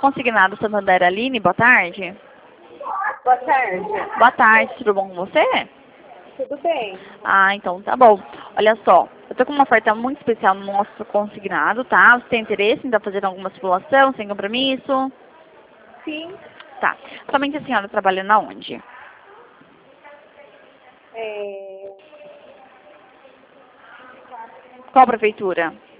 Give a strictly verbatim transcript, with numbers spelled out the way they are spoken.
Consignado Santander, Aline, boa tarde. Boa tarde. Boa tarde, tudo bom com você? Tudo bem? Ah, então tá bom. Olha só, eu tô com uma oferta muito especial no nosso consignado, tá? Você tem interesse em estar fazendo alguma simulação, sem compromisso? Sim. Tá. Somente a senhora trabalha na onde? É... Qual prefeitura?